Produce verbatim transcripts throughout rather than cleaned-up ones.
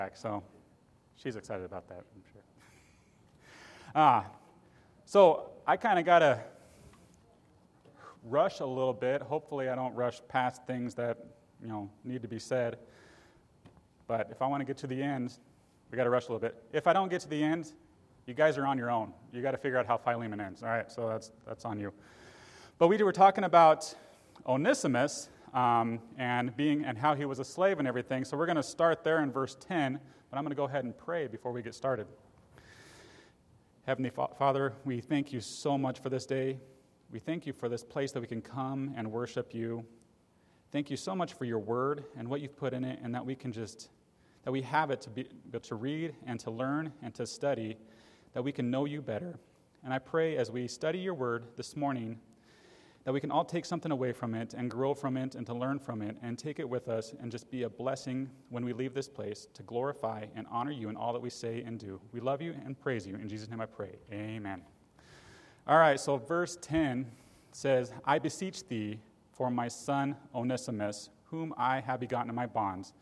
So she's excited about that, I'm sure. Uh, so I kind of got to rush a little bit. Hopefully I don't rush past things that, you know, need to be said. But if I want to get to the end, we got to rush a little bit. If I don't get to the end, you guys are on your own. You got to figure out how Philemon ends. All right, so that's that's on you. But we were talking about Onesimus um, and being and how he was a slave and everything. So we're going to start there in verse ten. But I'm going to go ahead and pray before we get started. Heavenly Fa- Father, we thank you so much for this day. We thank you for this place that we can come and worship you. Thank you so much for your word and what you've put in it, and that we can just, that we have it to be to read and to learn and to study, that we can know you better. And I pray as we study your word this morning, that we can all take something away from it and grow from it and to learn from it and take it with us and just be a blessing when we leave this place to glorify and honor you in all that we say and do. We love you and praise you. In Jesus' name I pray. Amen. All right, so verse ten says, I beseech thee for my son Onesimus, whom I have begotten in my bonds.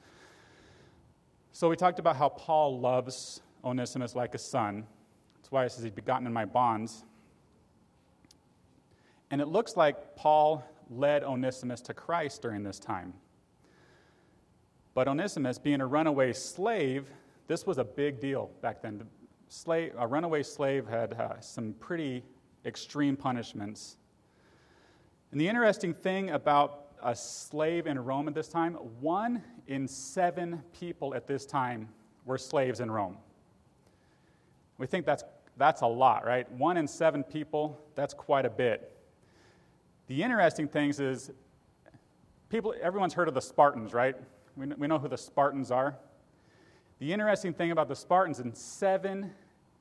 So we talked about how Paul loves Onesimus like a son. That's why it says he's begotten in my bonds. And it looks like Paul led Onesimus to Christ during this time. But Onesimus, being a runaway slave, this was a big deal back then. Slave, a runaway slave had uh, some pretty extreme punishments. And the interesting thing about a slave in Rome at this time, one in seven people at this time were slaves in Rome. We think that's that's a lot, right? One in seven people, that's quite a bit. The interesting thing is, people, everyone's heard of the Spartans, right? We, we know who the Spartans are. The interesting thing about the Spartans, in seven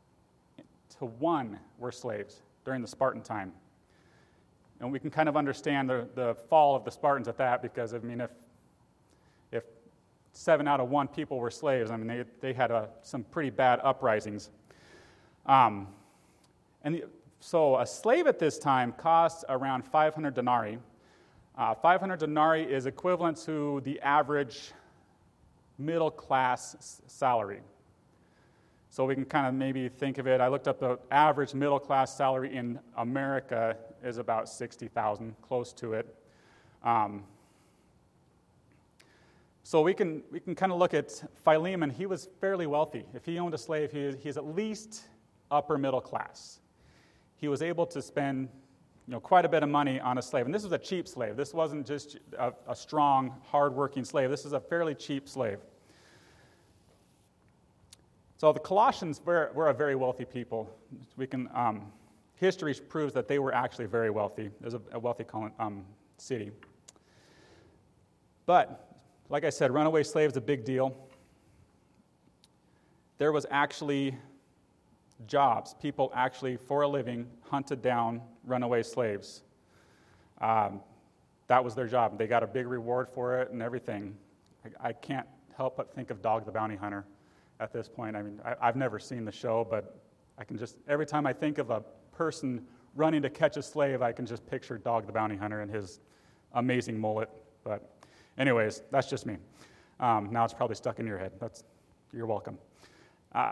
to one were slaves during the Spartan time. And we can kind of understand the, the fall of the Spartans at that, because, I mean, if if seven out of one people were slaves, I mean, they, they had a, some pretty bad uprisings. Um, and the, So a slave at this time costs around five hundred denarii. Uh, five hundred denarii is equivalent to the average middle-class s- salary. So we can kind of maybe think of it, I looked up the average middle-class salary in America is about sixty thousand dollars, close to it. Um, so we can we can kind of look at Philemon. He was fairly wealthy. If he owned a slave, he, he's at least upper middle class. He was able to spend, you know, quite a bit of money on a slave. And this was a cheap slave. This wasn't just a, a strong, hard-working slave. This is a fairly cheap slave. So the Colossians were, were a very wealthy people. We can um, history proves that they were actually very wealthy. It was a, a wealthy um, city. But, like I said, runaway slave is a big deal. There was actually jobs. People actually, for a living, hunted down runaway slaves. Um, that was their job. They got a big reward for it and everything. I, I can't help but think of Dog the Bounty Hunter at this point. I mean, I, I've never seen the show, but I can just, every time I think of a person running to catch a slave, I can just picture Dog the Bounty Hunter and his amazing mullet. But anyways, that's just me. Um, now it's probably stuck in your head. That's, you're welcome. Uh,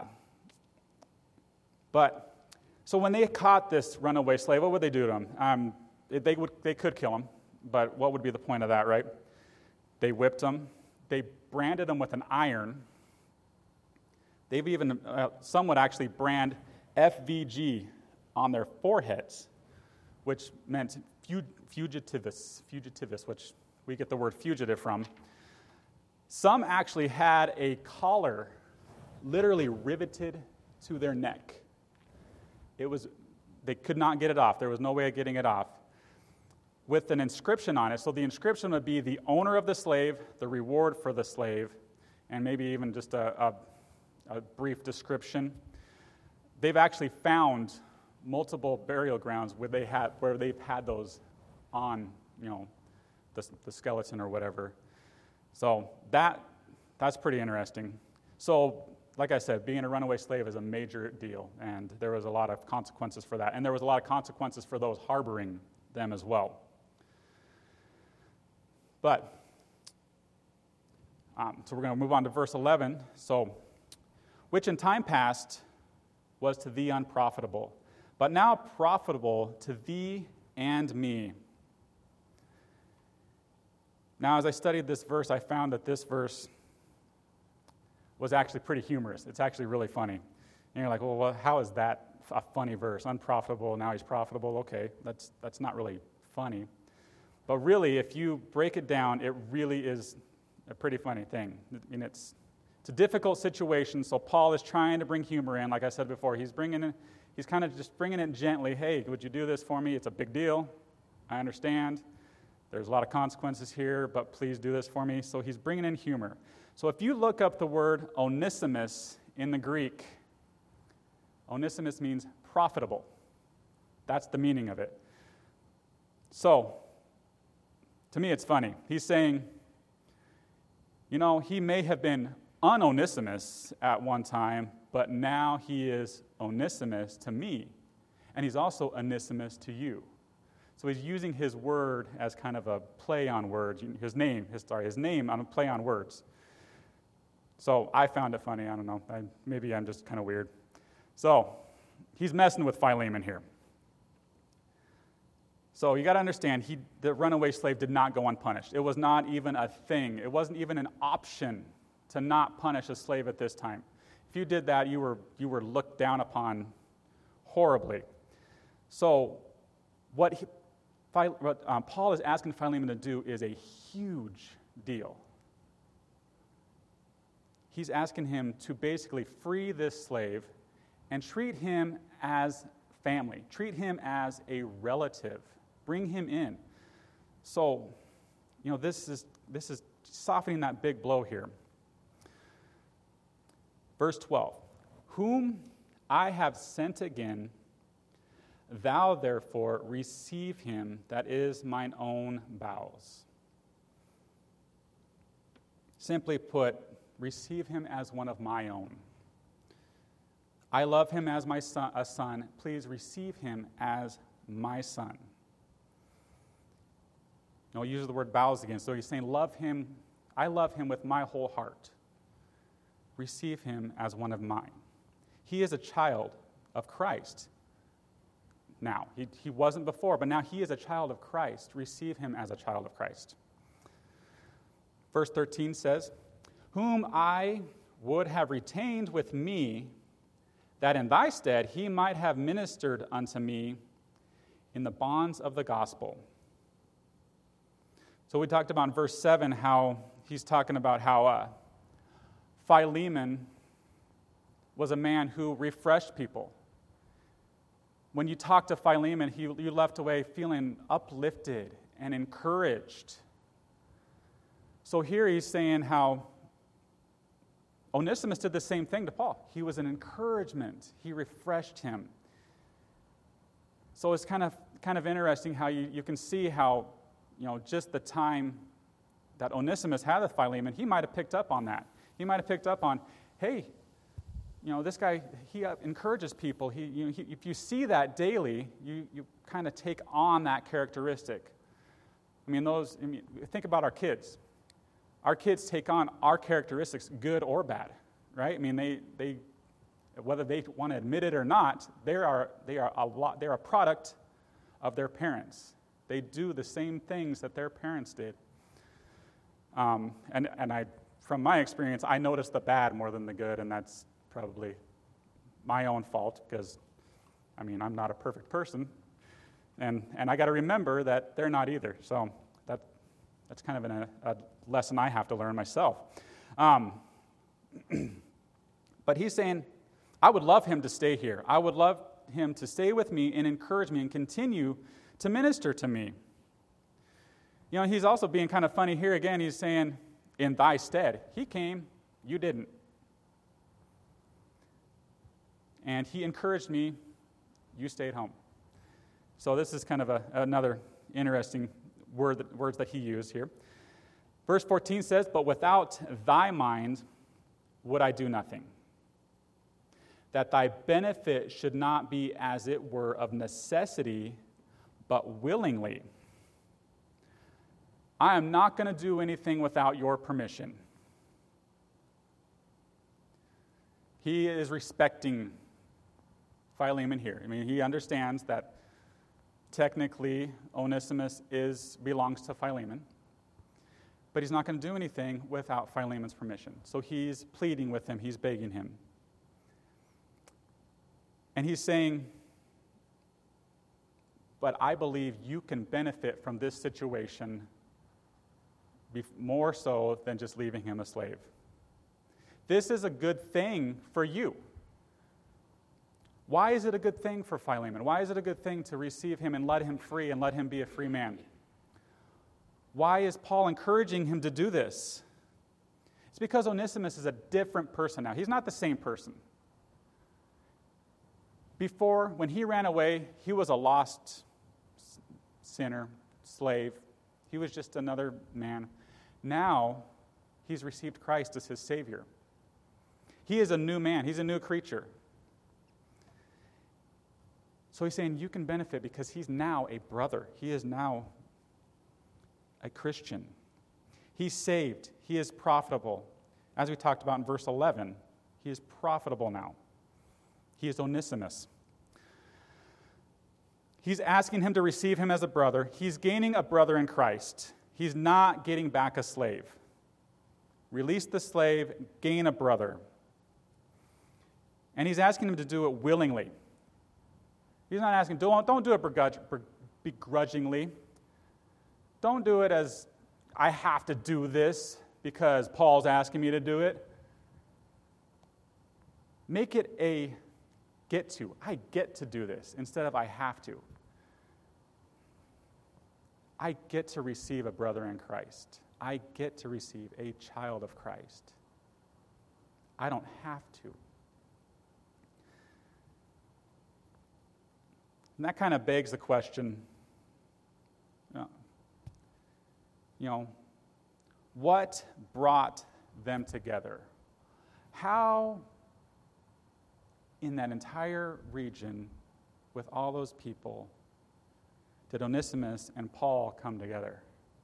But, so when they caught this runaway slave, what would they do to him? Um, they would, they could kill him, but what would be the point of that, right? They whipped him. They branded him with an iron. They've even, uh, some would actually brand F V G on their foreheads, which meant fugitivus, fugitivus, which we get the word fugitive from. Some actually had a collar literally riveted to their neck. It was, they could not get it off. There was no way of getting it off. With an inscription on it. So the inscription would be the owner of the slave, the reward for the slave, and maybe even just a, a, a brief description. They've actually found multiple burial grounds where they had where they've had those on, you know, the, the skeleton or whatever. So that that's pretty interesting. So, like I said, being a runaway slave is a major deal, and there was a lot of consequences for that. And there was a lot of consequences for those harboring them as well. But Um, so we're going to move on to verse eleven. So, which in time past was to thee unprofitable, but now profitable to thee and me. Now, as I studied this verse, I found that this verse was actually pretty humorous. It's actually really funny. And you're like, well, well how is that a funny verse? Unprofitable, now he's profitable. Okay, that's that's not really funny. But really, if you break it down, it really is a pretty funny thing. I mean, it's it's a difficult situation, so Paul is trying to bring humor in. Like I said before, he's bringing in, he's kind of just bringing it gently. Hey, would you do this for me? It's a big deal. I understand. There's a lot of consequences here, but please do this for me. So he's bringing in humor. So if you look up the word Onesimus in the Greek, Onesimus means profitable. That's the meaning of it. So, to me, it's funny. He's saying, you know, he may have been un-Onesimus at one time, but now he is Onesimus to me. And he's also Onesimus to you. So he's using his word as kind of a play on words. His name, his, sorry, his name on a play on words. So I found it funny. I don't know. I, maybe I'm just kind of weird. So he's messing with Philemon here. So you got to understand, he, the runaway slave did not go unpunished. It was not even a thing. It wasn't even an option to not punish a slave at this time. If you did that, you were you were looked down upon horribly. So what, he, what um, Paul is asking Philemon to do is a huge deal. He's asking him to basically free this slave and treat him as family. Treat him as a relative. Bring him in. So, you know, this is this is softening that big blow here. Verse twelve. Whom I have sent again, thou therefore receive him that is mine own bowels. Simply put, receive him as one of my own. I love him as my son, a son. Please receive him as my son. No, he uses the word bowels again. So he's saying, love him. I love him with my whole heart. Receive him as one of mine. He is a child of Christ. Now, he, he wasn't before, but now he is a child of Christ. Receive him as a child of Christ. Verse thirteen says, whom I would have retained with me, that in thy stead he might have ministered unto me in the bonds of the gospel. So we talked about in verse seven how he's talking about how uh, Philemon was a man who refreshed people. When you talked to Philemon, he, you left away feeling uplifted and encouraged. So here he's saying how Onesimus did the same thing to Paul. He was an encouragement. He refreshed him. So it's kind of kind of interesting how you, you can see how, you know, just the time that Onesimus had with Philemon, he might have picked up on that. He might have picked up on, hey, you know, this guy, he encourages people. He, you know, he, if you see that daily, you, you kind of take on that characteristic. I mean, those. I mean, think about our kids. Our kids take on our characteristics, good or bad, right? I mean, they, they whether they want to admit it or not, they are they are a lot. They're a product of their parents. They do the same things that their parents did. Um, and and I, from my experience, I notice the bad more than the good, and that's probably my own fault because, I mean, I'm not a perfect person, and and I got to remember that they're not either. So that that's kind of an, a, a lesson I have to learn myself. Um, but he's saying, I would love him to stay here. I would love him to stay with me and encourage me and continue to minister to me. You know, he's also being kind of funny here again. He's saying, in thy stead. He came, you didn't. And he encouraged me, you stayed home. So this is kind of a, another interesting word that, words that he used here. Verse fourteen says, but without thy mind would I do nothing, that thy benefit should not be as it were of necessity, but willingly. I am not going to do anything without your permission. he is respecting Philemon here. I mean, he understands that technically Onesimus is belongs to Philemon, but he's not going to do anything without Philemon's permission. So he's pleading with him, he's begging him. And he's saying, but I believe you can benefit from this situation more so than just leaving him a slave. This is a good thing for you. Why is it a good thing for Philemon? Why is it a good thing to receive him and let him free and let him be a free man? Why is Paul encouraging him to do this? It's because Onesimus is a different person now. He's not the same person. Before, when he ran away, he was a lost sinner, slave. He was just another man. Now, he's received Christ as his Savior. He is a new man. He's a new creature. So he's saying you can benefit because he's now a brother. He is now a Christian. He's saved. He is profitable. As we talked about in verse eleven, he is profitable now. He is Onesimus. He's asking him to receive him as a brother. He's gaining a brother in Christ. He's not getting back a slave. Release the slave, gain a brother. And he's asking him to do it willingly. He's not asking, don't, don't do it begrudge, begrudgingly. Don't do it as, I have to do this because Paul's asking me to do it. Make it a get to. I get to do this instead of I have to. I get to receive a brother in Christ. I get to receive a child of Christ. I don't have to. And that kind of begs the question, you know, you know, what brought them together? How, in that entire region, with all those people, did Onesimus and Paul come together?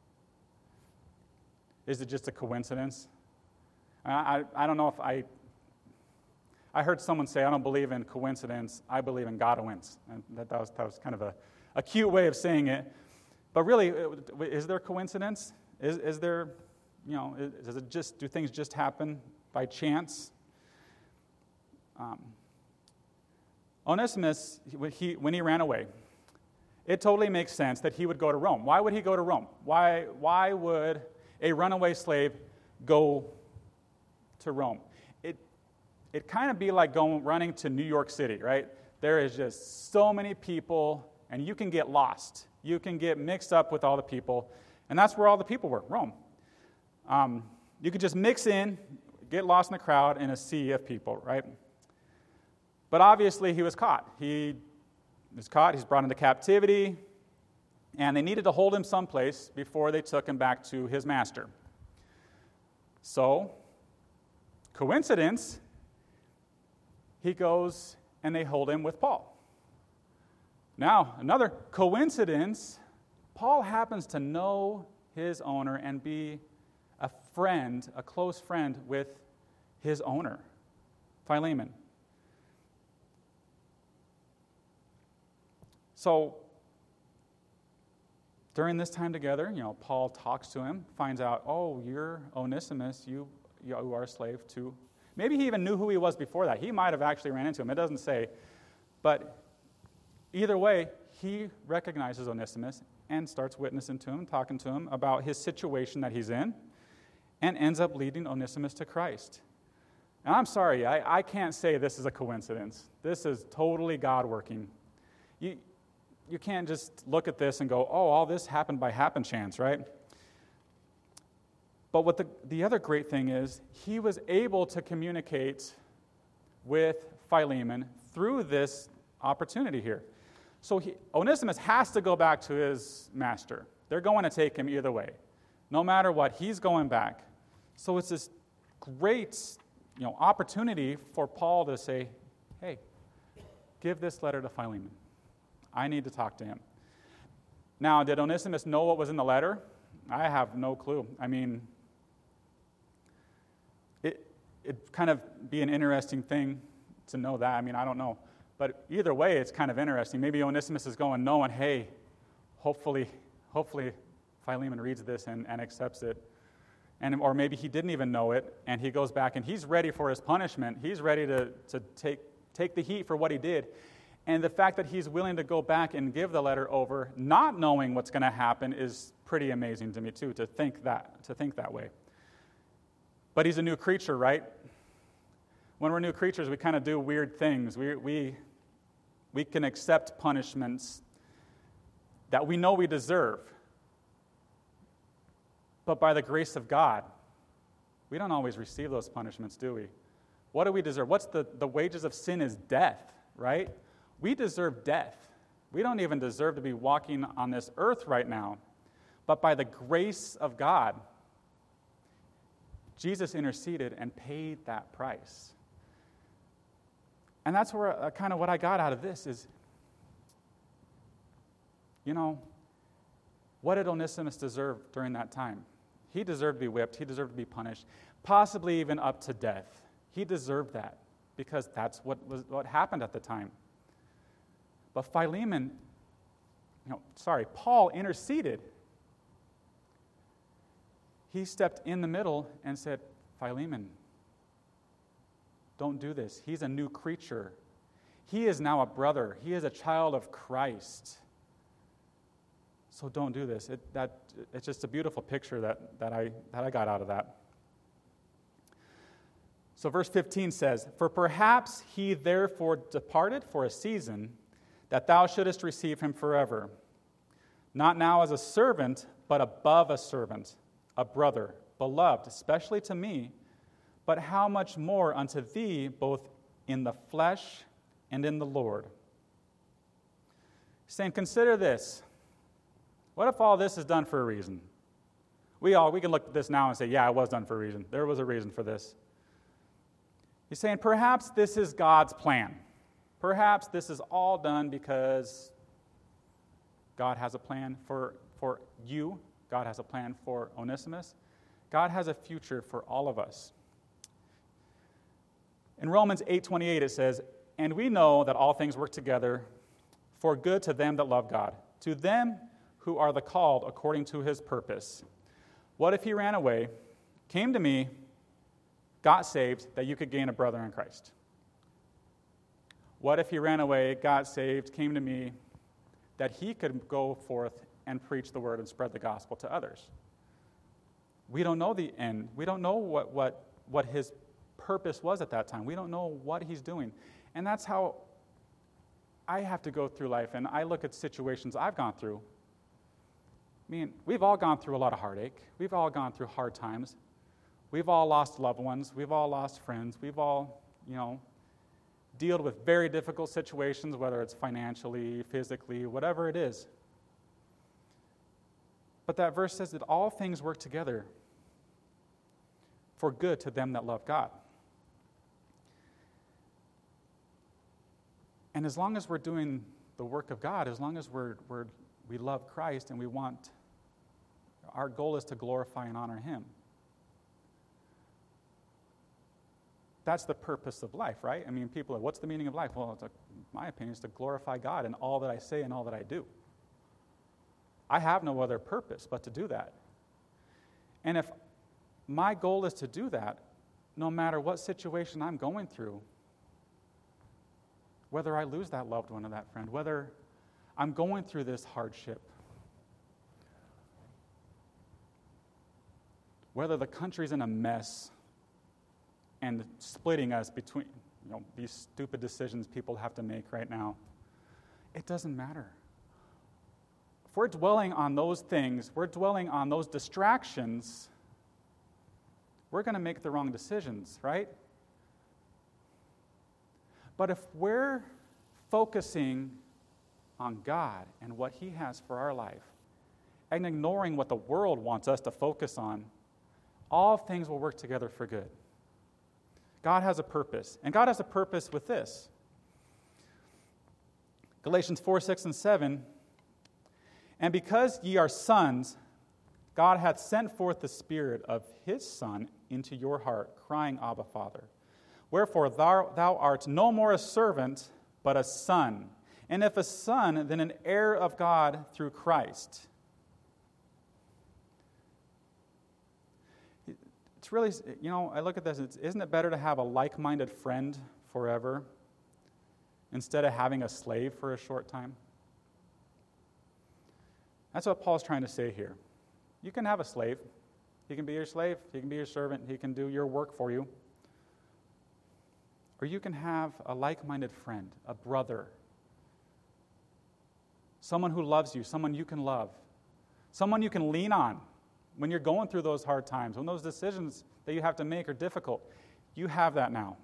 Is it just a coincidence? I, I, I don't know if I... I heard someone say, I don't believe in coincidence, I believe in Godwins. And that, that, was, that was kind of a, a cute way of saying it. But really, is there coincidence? Is, is there, you know, does it just, do things just happen by chance? Um, Onesimus, when he, when he ran away, it totally makes sense that he would go to Rome. Why would he go to Rome? Why, why would a runaway slave go to Rome? It'd kind of be like going running to New York City, right? There is just so many people, and you can get lost. You can get mixed up with all the people, and that's where all the people were, Rome. Um, you could just mix in, get lost in the crowd in a sea of people, right? But obviously he was caught. He was caught, he's brought into captivity, and they needed to hold him someplace before they took him back to his master. So, coincidence, he goes and they hold him with Paul. Now, another coincidence, Paul happens to know his owner and be a friend, a close friend with his owner, Philemon. So, during this time together, you know, Paul talks to him, finds out, oh, you're Onesimus, you, you are a slave to. Maybe he even knew who he was before that. He might have actually ran into him. It doesn't say. But either way, he recognizes Onesimus and starts witnessing to him, talking to him about his situation that he's in, and ends up leading Onesimus to Christ. And I'm sorry, I, I can't say this is a coincidence. This is totally God working. You, you can't just look at this and go, oh, all this happened by happen chance, right? But what the, the other great thing is, he was able to communicate with Philemon through this opportunity here. So he, Onesimus has to go back to his master. They're going to take him either way. No matter what, he's going back. So it's this great, you know, opportunity for Paul to say, hey, give this letter to Philemon. I need to talk to him. Now, did Onesimus know what was in the letter? I have no clue. I mean, it, it'd kind of be an interesting thing to know that. I mean, I don't know. But either way, it's kind of interesting. Maybe Onesimus is going, knowing, hey, hopefully, hopefully Philemon reads this and, and accepts it. And, or maybe he didn't even know it, and he goes back and he's ready for his punishment. He's ready to, to take, take the heat for what he did. And the fact that he's willing to go back and give the letter over, not knowing what's going to happen, is pretty amazing to me too, to think that, to think that way. But he's a new creature, right? When we're new creatures, we kind of do weird things. We, we, we can accept punishments that we know we deserve. But by the grace of God, we don't always receive those punishments, do we? What do we deserve? What's the, the wages of sin is death, right? We deserve death. We don't even deserve to be walking on this earth right now. But by the grace of God, Jesus interceded and paid that price. And that's where uh, kind of what I got out of this is, you know, what did Onesimus deserve during that time? He deserved to be whipped. He deserved to be punished, possibly even up to death. He deserved that because that's what was what happened at the time. But Philemon, you know, sorry, Paul interceded. He stepped in the middle and said, Philemon, don't do this. He's a new creature. He is now a brother. He is a child of Christ. So don't do this. It, that, it's just a beautiful picture that, that, I, that I got out of that. So verse fifteen says, For perhaps he therefore departed for a season, that thou shouldest receive him forever. Not now as a servant, but above a servant, a brother, beloved, especially to me, but how much more unto thee, both in the flesh and in the Lord. Saying, consider this. What if all this is done for a reason? We all, we can look at this now and say, yeah, it was done for a reason. There was a reason for this. He's saying, perhaps this is God's plan. Perhaps this is all done because God has a plan for, for you. God has a plan for Onesimus. God has a future for all of us. In Romans eight twenty-eight it says, And we know that all things work together for good to them that love God, to them who are the called according to his purpose. What if he ran away, came to me, got saved, that you could gain a brother in Christ? What if he ran away, got saved, came to me, that he could go forth and preach the word and spread the gospel to others? We don't know the end. We don't know what, what, what his purpose was at that time. We don't know what he's doing. And that's how I have to go through life, and I look at situations I've gone through. I mean, we've all gone through a lot of heartache. We've all gone through hard times. We've all lost loved ones. We've all lost friends. We've all, you know, dealt with very difficult situations, whether it's financially, physically, whatever it is. But that verse says that all things work together for good to them that love God. And as long as we're doing the work of God, as long as we're, we're, we love Christ and we want, our goal is to glorify and honor him. That's the purpose of life, right? I mean, people are, what's the meaning of life? Well, it's a, my opinion is to glorify God in all that I say and all that I do. I have no other purpose but to do that. And if my goal is to do that, no matter what situation I'm going through, whether I lose that loved one or that friend, whether I'm going through this hardship, whether the country's in a mess and splitting us between, you know, these stupid decisions people have to make right now, it doesn't matter. If we're dwelling on those things, we're dwelling on those distractions, we're going to make the wrong decisions, right? But if we're focusing on God and what he has for our life, and ignoring what the world wants us to focus on, all things will work together for good. God has a purpose, and God has a purpose with this. Galatians four, six, and seven, And because ye are sons, God hath sent forth the Spirit of his Son into your heart, crying, Abba, Father. Wherefore thou, thou art no more a servant, but a son. And if a son, then an heir of God through Christ. It's really, you know, I look at this, it's, isn't it better to have a like-minded friend forever instead of having a slave for a short time? That's what Paul's trying to say here. You can have a slave. He can be your slave. He can be your servant. He can do your work for you. Or you can have a like-minded friend, a brother, someone who loves you, someone you can love, someone you can lean on when you're going through those hard times, when those decisions that you have to make are difficult. You have that now.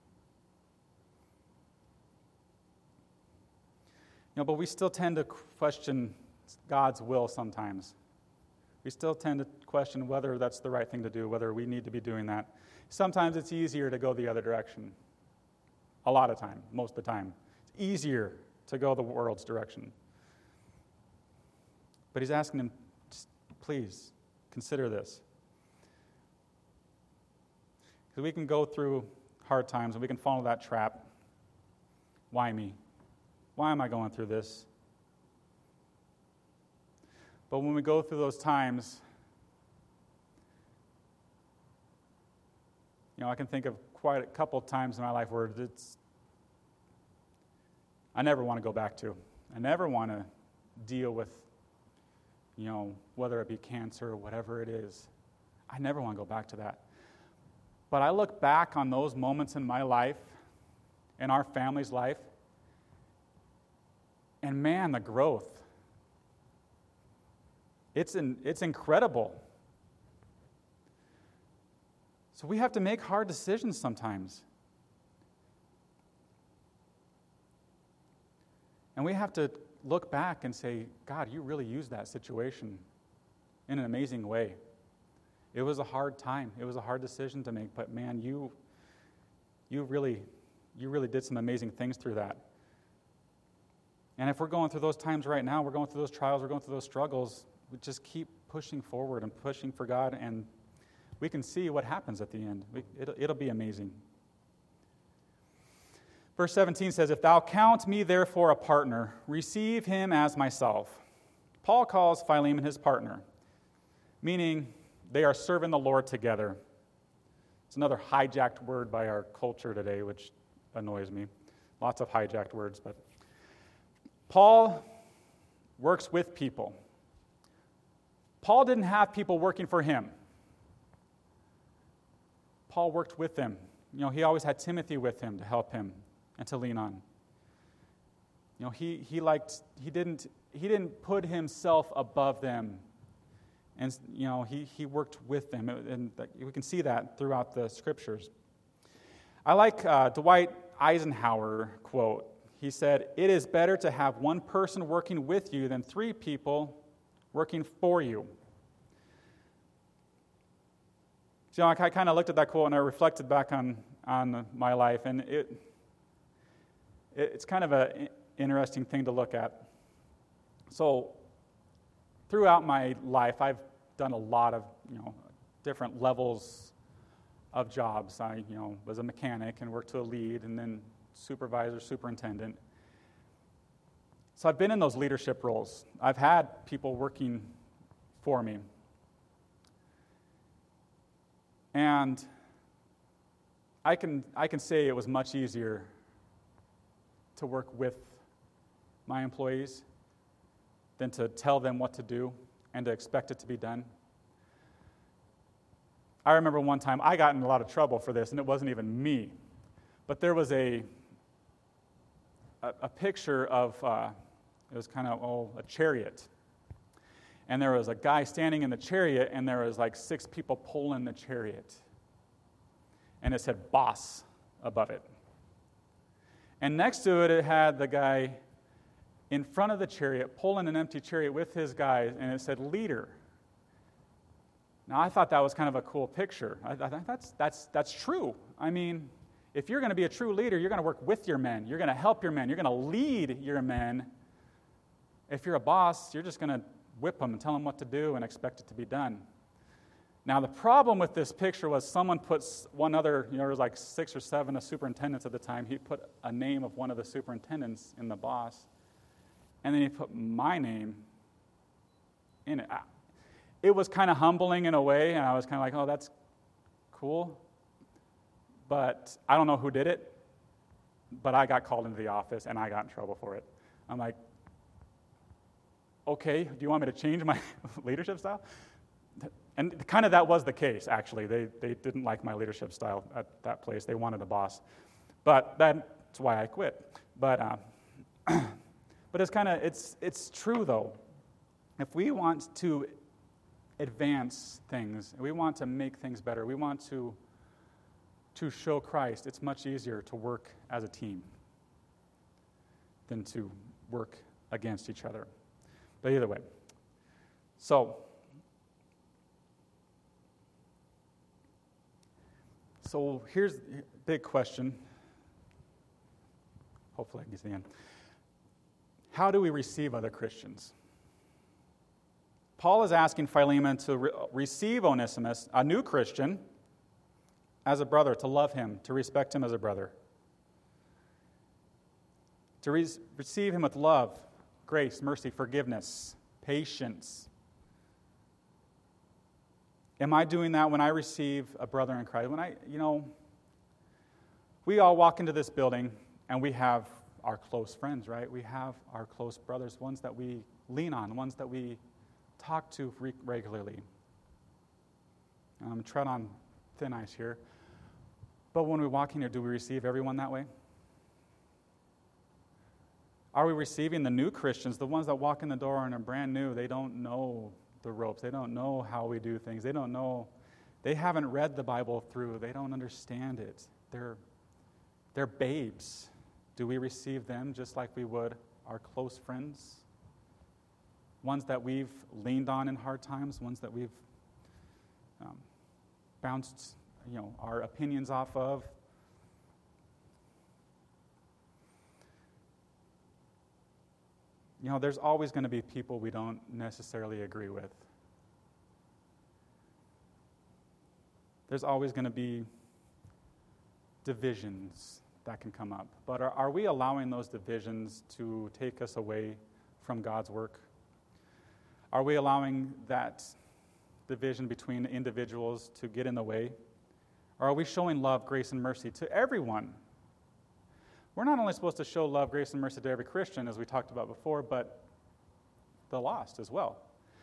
You know, but we still tend to question God's will sometimes. We still tend to question whether that's the right thing to do, whether we need to be doing that. Sometimes it's easier to go the other direction. A lot of time, most of the time. It's easier to go the world's direction. But he's asking them, just please, consider this. Because we can go through hard times and we can fall into that trap. Why me? Why am I going through this? But when we go through those times, you know, I can think of quite a couple of times in my life where it's, I never want to go back to. I never want to deal with, you know, whether it be cancer or whatever it is. I never want to go back to that. But I look back on those moments in my life, in our family's life, and man, the growth. It's in, it's incredible. So we have to make hard decisions sometimes. And we have to look back and say, God, you really used that situation in an amazing way. It was a hard time. It was a hard decision to make, but man, you you really you really did some amazing things through that. And if we're going through those times right now, we're going through those trials, we're going through those struggles, we just keep pushing forward and pushing for God, and we can see what happens at the end. We, it'll, it'll be amazing. Verse seventeen says, if thou count me therefore a partner, receive him as myself. Paul calls Philemon his partner, meaning they are serving the Lord together. It's another hijacked word by our culture today, which annoys me. Lots of hijacked words, but Paul works with people. Paul didn't have people working for him. Paul worked with them. You know, he always had Timothy with him to help him and to lean on. You know, he he liked he didn't he didn't put himself above them. And you know, he he worked with them, and we can see that throughout the scriptures. I like uh, Dwight Eisenhower quote. He said, "It is better to have one person working with you than three people working for you." So, you know, I kind of looked at that quote and I reflected back on, on my life, and it, it it's kind of an interesting thing to look at. So, throughout my life, I've done a lot of, you know, different levels of jobs. I, you know, was a mechanic and worked to a lead, and then supervisor, superintendent. So I've been in those leadership roles. I've had people working for me. And I can I can say it was much easier to work with my employees than to tell them what to do and to expect it to be done. I remember one time I got in a lot of trouble for this, and it wasn't even me. But there was a a, a picture of, uh, it was kind of, oh, a chariot. And there was a guy standing in the chariot, and there was like six people pulling the chariot. And it said boss above it. And next to it, it had the guy in front of the chariot pulling an empty chariot with his guys, and it said leader. Now, I thought that was kind of a cool picture. I, I thought that's, that's, that's true. I mean, if you're going to be a true leader, you're going to work with your men. You're going to help your men. You're going to lead your men. If you're a boss, you're just going to whip them and tell them what to do and expect it to be done. Now, the problem with this picture was someone put one other, you know, there was like six or seven of superintendents at the time. He put a name of one of the superintendents in the boss, and then he put my name in it. It was kind of humbling in a way, and I was kind of like, oh, that's cool. But I don't know who did it, but I got called into the office, and I got in trouble for it. I'm like, okay, do you want me to change my leadership style? And kind of that was the case, actually. They they didn't like my leadership style at that place. They wanted a boss. But that's why I quit. But uh, but it's kind of, it's it's true, though. If we want to advance things, we want to make things better, we want to, to show Christ, it's much easier to work as a team than to work against each other. But either way. So, So here's the big question. Hopefully I can get to the end. How do we receive other Christians? Paul is asking Philemon to re- receive Onesimus, a new Christian, as a brother, to love him, to respect him as a brother. To re- receive him with love, grace, mercy, forgiveness, patience. Am I doing that when I receive a brother in Christ? When I, you know, we all walk into this building and we have our close friends, right? We have our close brothers, ones that we lean on, ones that we talk to re- regularly. Um, tread on thin ice here. But when we walk in here, do we receive everyone that way? Are we receiving the new Christians, the ones that walk in the door and are brand new? They don't know the ropes. They don't know how we do things. They don't know. They haven't read the Bible through. They don't understand it. They're, they're babes. Do we receive them just like we would our close friends? Ones that we've leaned on in hard times, ones that we've um, bounced, you know, our opinions off of. You know, there's always going to be people we don't necessarily agree with. There's always going to be divisions that can come up. But are, are we allowing those divisions to take us away from God's work? Are we allowing that division between individuals to get in the way? Or are we showing love, grace, and mercy to everyone? We're not only supposed to show love, grace, and mercy to every Christian, as we talked about before, but the lost as well.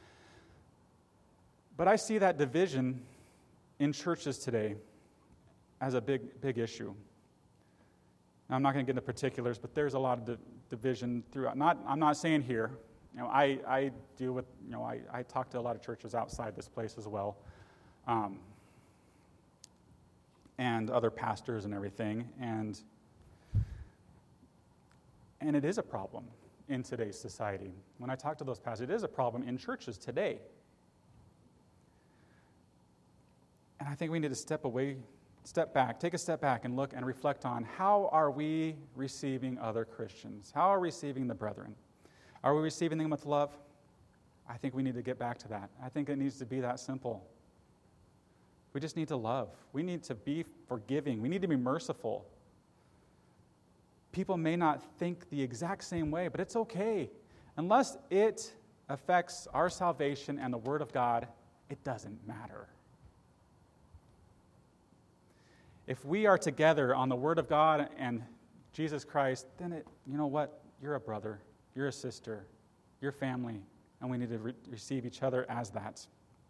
But I see that division in churches today as a big, big issue. Now, I'm not going to get into particulars, but there's a lot of di- division throughout. Not, I'm not saying here. You know, I, I deal with, you know, I, I talk to a lot of churches outside this place as well, um, and other pastors and everything, and and it is a problem in today's society. When I talk to those pastors, it is a problem in churches today. And I think we need to step away, step back, take a step back and look and reflect on how are we receiving other Christians? How are we receiving the brethren? Are we receiving them with love? I think we need to get back to that. I think it needs to be that simple. We just need to love. We need to be forgiving. We need to be merciful. People may not think the exact same way, but it's okay. Unless it affects our salvation and the Word of God, it doesn't matter. If we are together on the Word of God and Jesus Christ, then it, you know what? You're a brother. You're a sister. You're family. And we need to re- receive each other as that.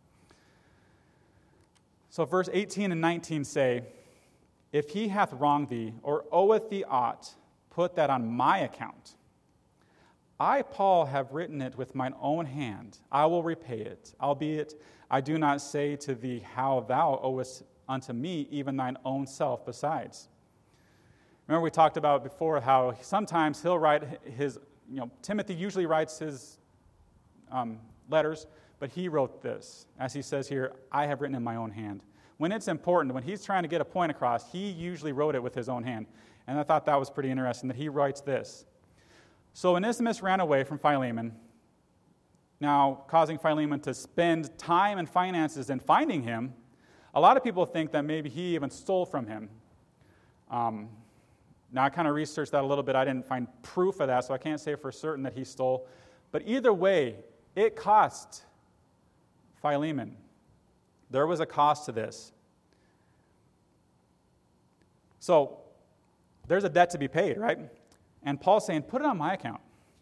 So verse eighteen and nineteen say, if he hath wronged thee, or oweth thee aught, put that on my account. I, Paul, have written it with mine own hand. I will repay it. Albeit I do not say to thee how thou owest unto me even thine own self besides. Remember we talked about before how sometimes he'll write his, you know, Timothy usually writes his um, letters, but he wrote this. As he says here, I have written in my own hand. When it's important, when he's trying to get a point across, he usually wrote it with his own hand. And I thought that was pretty interesting that he writes this. So Onesimus ran away from Philemon, now causing Philemon to spend time and finances in finding him. A lot of people think that maybe he even stole from him. Um, now, I kind of researched that a little bit. I didn't find proof of that, so I can't say for certain that he stole. But either way, it cost Philemon. There was a cost to this. So, there's a debt to be paid, right? And Paul's saying, put it on my account.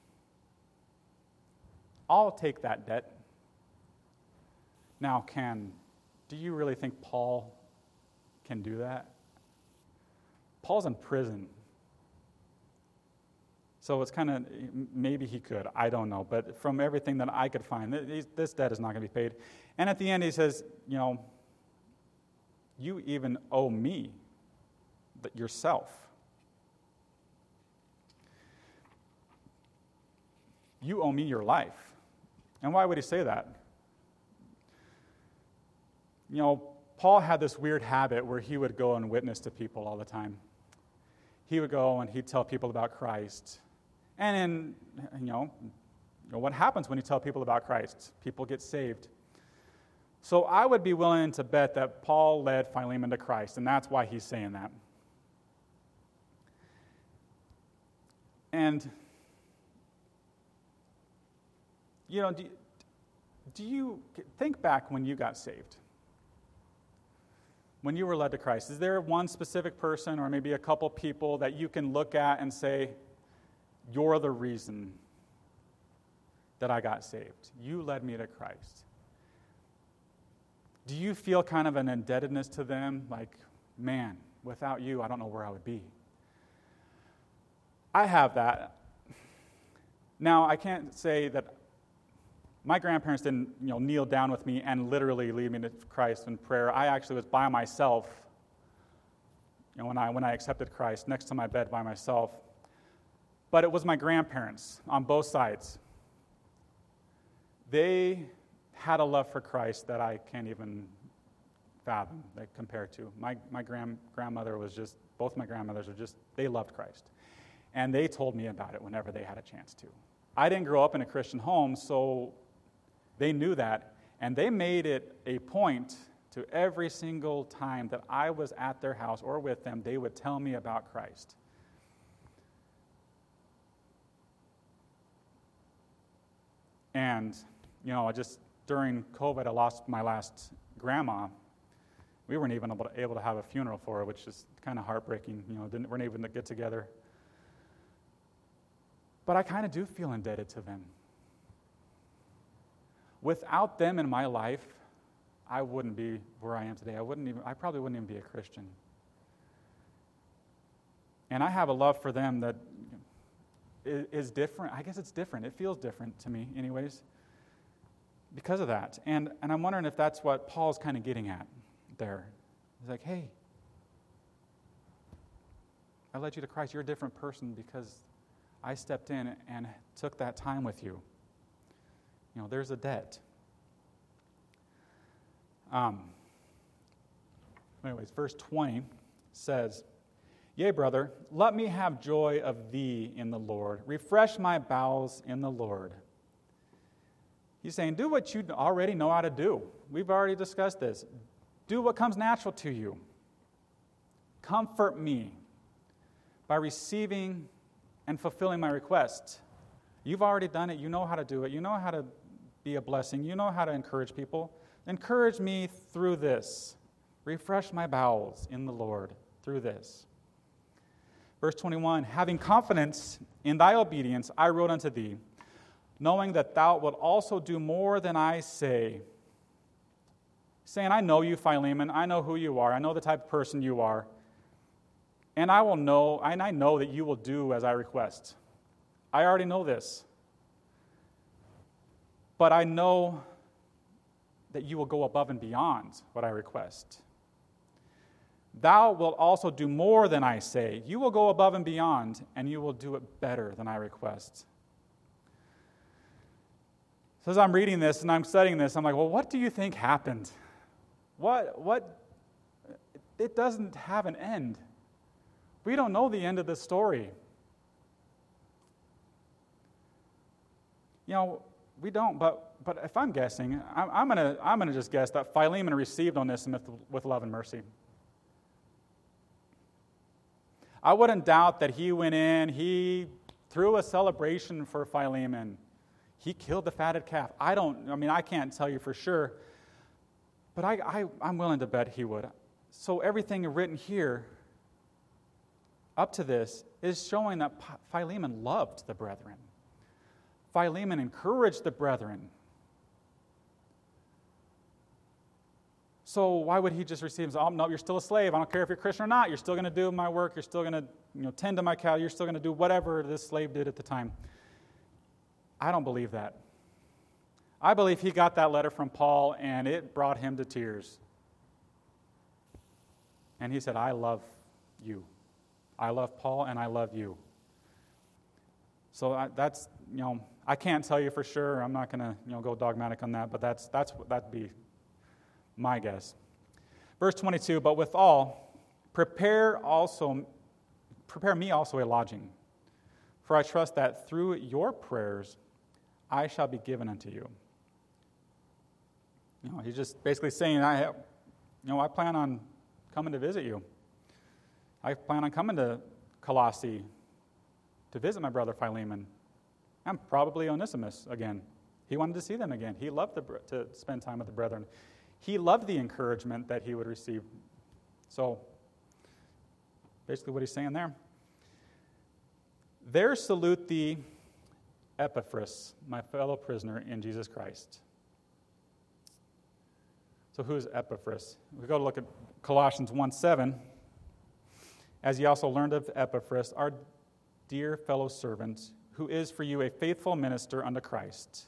I'll take that debt. Now, can, do you really think Paul can do that? Paul's in prison. So it's kind of, maybe he could, I don't know. But from everything that I could find, this debt is not going to be paid. And at the end he says, you know, you even owe me yourself. You owe me your life. And why would he say that? You know, Paul had this weird habit where he would go and witness to people all the time. He would go and he'd tell people about Christ. And in, you know, you know, what happens when you tell people about Christ? People get saved. So I would be willing to bet that Paul led Philemon to Christ, and that's why he's saying that. And, you know, do, do you think back when you got saved? When you were led to Christ, is there one specific person or maybe a couple people that you can look at and say, you're the reason that I got saved? You led me to Christ. Do you feel kind of an indebtedness to them? Like, man, without you, I don't know where I would be. I have that. Now, I can't say that my grandparents didn't, you know, kneel down with me and literally lead me to Christ in prayer. I actually was by myself, you know, when I when I accepted Christ, next to my bed by myself. But it was my grandparents on both sides. They had a love for Christ that I can't even fathom, like, compare to. My my grand grandmother was just, both my grandmothers were just, they loved Christ. And they told me about it whenever they had a chance to. I didn't grow up in a Christian home, so they knew that, and they made it a point to every single time that I was at their house or with them, they would tell me about Christ. And, you know, just during COVID, I lost my last grandma. We weren't even able to, able to have a funeral for her, which is kind of heartbreaking. You know, didn't, weren't able to get together. But I kind of do feel indebted to them. Without them in my life, I wouldn't be where I am today. I wouldn't even, I probably wouldn't even be a Christian. And I have a love for them that is different. I guess it's different. It feels different to me anyways because of that. And and I'm wondering if that's what Paul's kind of getting at there. He's like, hey, I led you to Christ. You're a different person because I stepped in and took that time with you. You know, there's a debt. Um. Anyways, verse twenty says, yea, brother, let me have joy of thee in the Lord. Refresh my bowels in the Lord. He's saying, do what you already know how to do. We've already discussed this. Do what comes natural to you. Comfort me by receiving and fulfilling my request. You've already done it. You know how to do it. You know how to be a blessing. You know how to encourage people. Encourage me through this. Refresh my bowels in the Lord through this. Verse twenty-one, having confidence in thy obedience, I wrote unto thee, knowing that thou wilt also do more than I say. Saying, I know you, Philemon. I know who you are. I know the type of person you are. And I will know, and I know that you will do as I request. I already know this. But I know that you will go above and beyond what I request. Thou wilt also do more than I say. You will go above and beyond, and you will do it better than I request. So as I'm reading this and I'm studying this, I'm like, well, what do you think happened? What, what, it doesn't have an end. We don't know the end of the story. You know, we don't, but but if I'm guessing, I'm, I'm gonna I'm gonna just guess that Philemon received Onesimus with love and mercy. I wouldn't doubt that he went in, he threw a celebration for Philemon. He killed the fatted calf. I don't, I mean, I can't tell you for sure, but I, I, I'm willing to bet he would. So everything written here up to this is showing that Philemon loved the brethren. Philemon encouraged the brethren. So why would he just receive him? Oh, no, you're still a slave. I don't care if you're Christian or not. You're still going to do my work. You're still going to, you know, tend to my cattle. You're still going to do whatever this slave did at the time. I don't believe that. I believe he got that letter from Paul, and it brought him to tears. And he said, I love you. I love Paul, and I love you. So I, that's, you know, I can't tell you for sure. I'm not going to, you know, go dogmatic on that, but that's that's that'd be my guess. Verse twenty-two, but withal, prepare also, prepare me also a lodging, for I trust that through your prayers I shall be given unto you. You know, he's just basically saying, I have, you know, I plan on coming to visit you. I plan on coming to Colossae to visit my brother Philemon, and probably Onesimus again. He wanted to see them again. He loved the, to spend time with the brethren. He loved the encouragement that he would receive. So, basically what he's saying there. There salute thee, Epaphras, my fellow prisoner in Jesus Christ. So who is Epaphras? We go to look at Colossians one seven. As ye also learned of Epaphras, our dear fellow servant, who is for you a faithful minister unto Christ.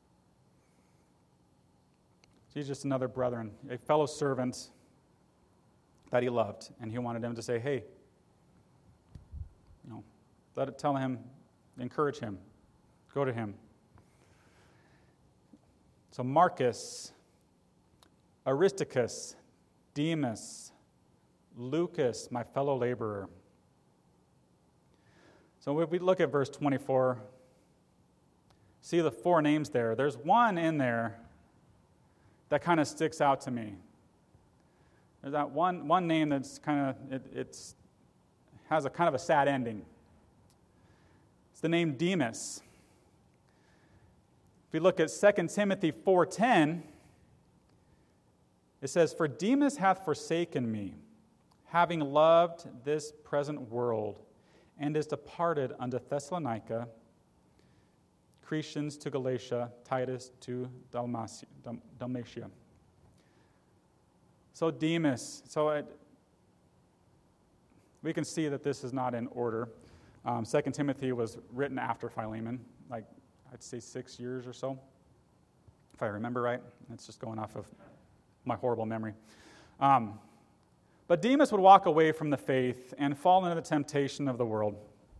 He's just another brethren, a fellow servant that he loved, and he wanted him to say, hey, you know, let it tell him, encourage him, go to him. So Marcus, Aristarchus, Demas, Lucas, my fellow laborer. So if we look at verse twenty-four, see the four names there. There's one in there that kind of sticks out to me. There's that one, one name that's kind of, it it's, has a kind of a sad ending. It's the name Demas. If we look at Second Timothy four ten, it says, for Demas hath forsaken me, having loved this present world, and is departed unto Thessalonica, Crescens to Galatia, Titus to Dalmatia. Dalmatia. So Demas, so it, we can see that this is not in order. Um, Second Timothy was written after Philemon, like I'd say six years or so, if I remember right. It's just going off of my horrible memory. Um, but Demas would walk away from the faith and fall into the temptation of the world.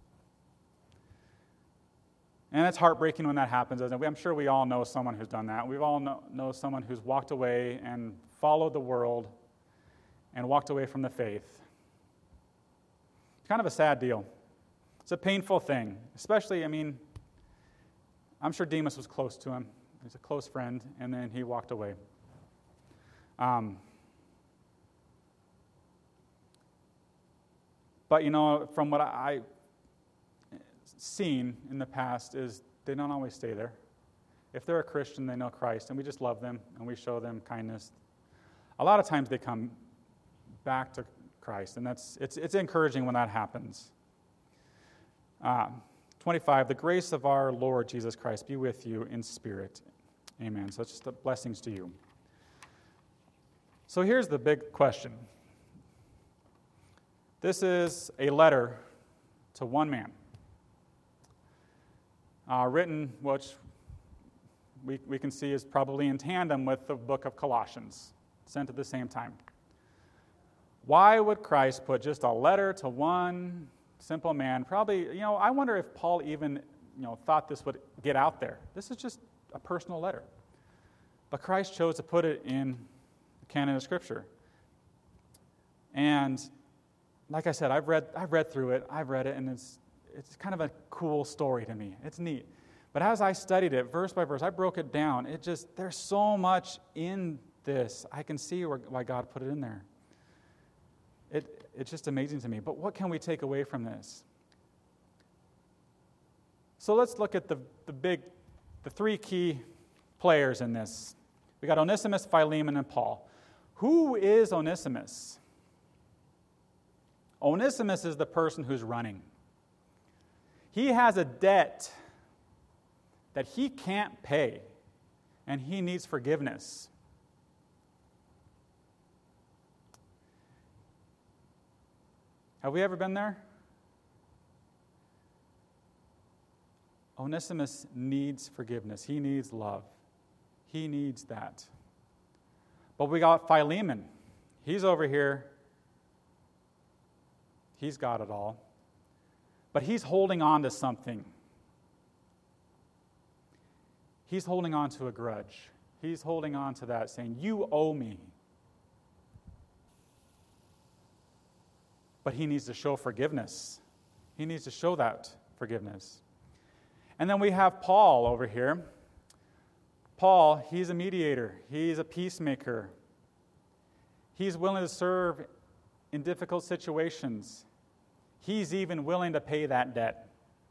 And it's heartbreaking when that happens. I'm sure we all know someone who's done that. We all know, know someone who's walked away and followed the world and walked away from the faith. It's kind of a sad deal. It's a painful thing. Especially, I mean, I'm sure Demas was close to him. He's a close friend, and then he walked away. Um, but, you know, from what I... seen in the past is they don't always stay there. If they're a Christian, they know Christ, and we just love them, and we show them kindness. A lot of times they come back to Christ, and that's it's it's encouraging when that happens. Uh, twenty-five, the grace of our Lord Jesus Christ be with you in spirit. Amen. So it's just the blessings to you. So here's the big question. This is a letter to one man. Uh, written, which we, we can see is probably in tandem with the book of Colossians, sent at the same time. Why would Christ put just a letter to one simple man? Probably, you know, I wonder if Paul even, you know, thought this would get out there. This is just a personal letter. But Christ chose to put it in the canon of Scripture. And like I said, I've read I've read through it. I've read it, and it's It's kind of a cool story to me. It's neat. But as I studied it, verse by verse, I broke it down. It just, there's so much in this. I can see where, why God put it in there. It, it's just amazing to me. But what can we take away from this? So let's look at the, the big, the three key players in this. We got Onesimus, Philemon, and Paul. Who is Onesimus? Onesimus is the person who's running. He has a debt that he can't pay, and he needs forgiveness. Have we ever been there? Onesimus needs forgiveness. He needs love. He needs that. But we got Philemon. He's over here. He's got it all. But he's holding on to something. He's holding on to a grudge. He's holding on to that, saying, you owe me. But he needs to show forgiveness. He needs to show that forgiveness. And then we have Paul over here. Paul, he's a mediator. He's a peacemaker. He's willing to serve in difficult situations. He's even willing to pay that debt.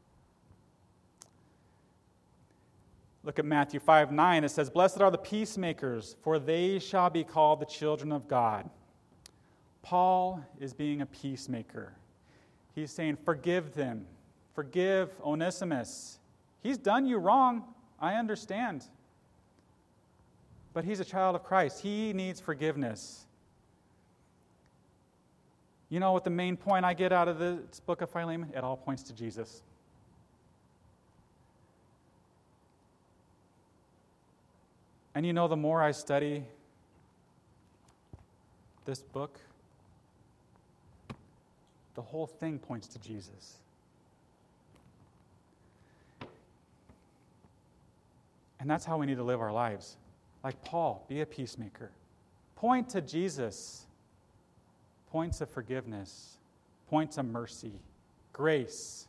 Look at Matthew five nine. It says, blessed are the peacemakers, for they shall be called the children of God. Paul is being a peacemaker. He's saying, forgive them. Forgive Onesimus. He's done you wrong. I understand. But he's a child of Christ. He needs forgiveness. You know what the main point I get out of this book of Philemon? It all points to Jesus. And you know, the more I study this book, the whole thing points to Jesus. And that's how we need to live our lives. Like Paul, be a peacemaker. Point to Jesus. Point to forgiveness. Point to mercy, grace.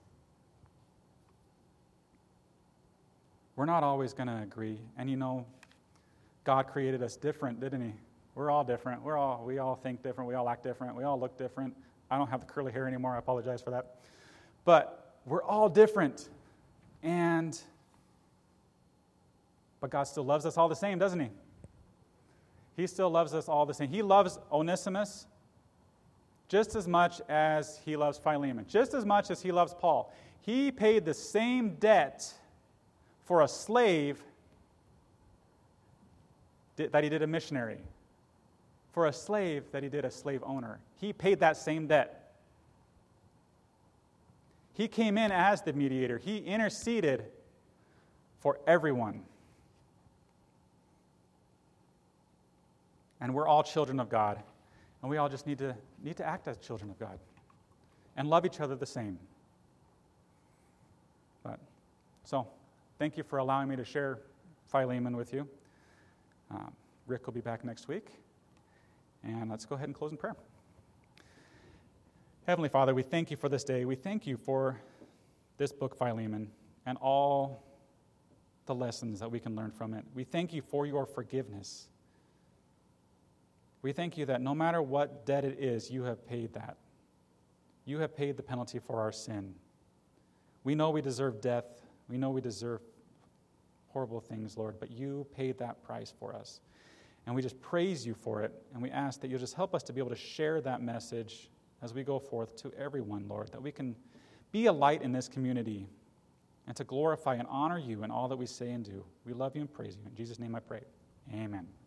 We're not always going to agree. And you know, God created us different, didn't he? We're all different. We're all, we all think different. We all act different. We all look different. I don't have the curly hair anymore. I apologize for that. But we're all different. And, but God still loves us all the same, doesn't he? He still loves us all the same. He loves Onesimus just as much as he loves Philemon, just as much as he loves Paul. He paid the same debt for a slave that he did a missionary, for a slave that he did a slave owner. He paid that same debt. He came in as the mediator. He interceded for everyone. And we're all children of God, and we all just need to need to act as children of God and love each other the same. But so, thank you for allowing me to share Philemon with you. Um, Rick will be back next week. And let's go ahead and close in prayer. Heavenly Father, we thank you for this day. We thank you for this book, Philemon, and all the lessons that we can learn from it. We thank you for your forgiveness. We thank you that no matter what debt it is, you have paid that. You have paid the penalty for our sin. We know we deserve death. We know we deserve horrible things, Lord, but you paid that price for us. And we just praise you for it, and we ask that you'll just help us to be able to share that message as we go forth to everyone, Lord, that we can be a light in this community and to glorify and honor you in all that we say and do. We love you and praise you. In Jesus' name I pray. Amen.